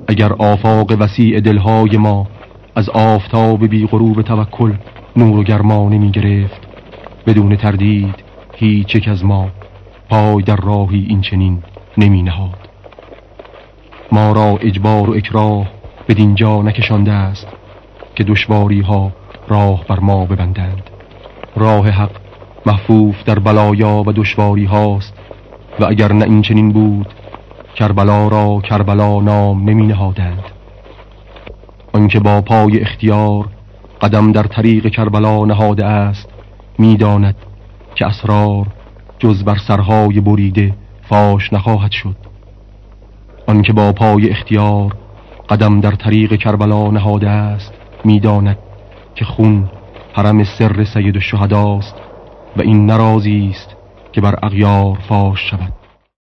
اگر آفاق وسیع دلهای ما از آفتاب بی غروب توکل نور و گرما نمی گرفت، بدون تردید هیچ یک از ما پای در راهی این چنین نمی نهاد. ما را اجبار و اکراه بدین جا نکشانده است که دشواری ها راه بر ما ببندند. راه حق محفوف در بلایا و دشواری هاست و اگر نه این چنین بود کربلا را کربلا نام نمی نهادند. آنکه با پای اختیار قدم در طریق کربلا نهاده است می داند که اسرار جز بر سرهای بریده فاش نخواهد شد. آنکه با پای اختیار قدم در طریق کربلا نهاده است می داند که خون حرم سر سید الشهداست و این نرازی است که بر اغیار فاش شود.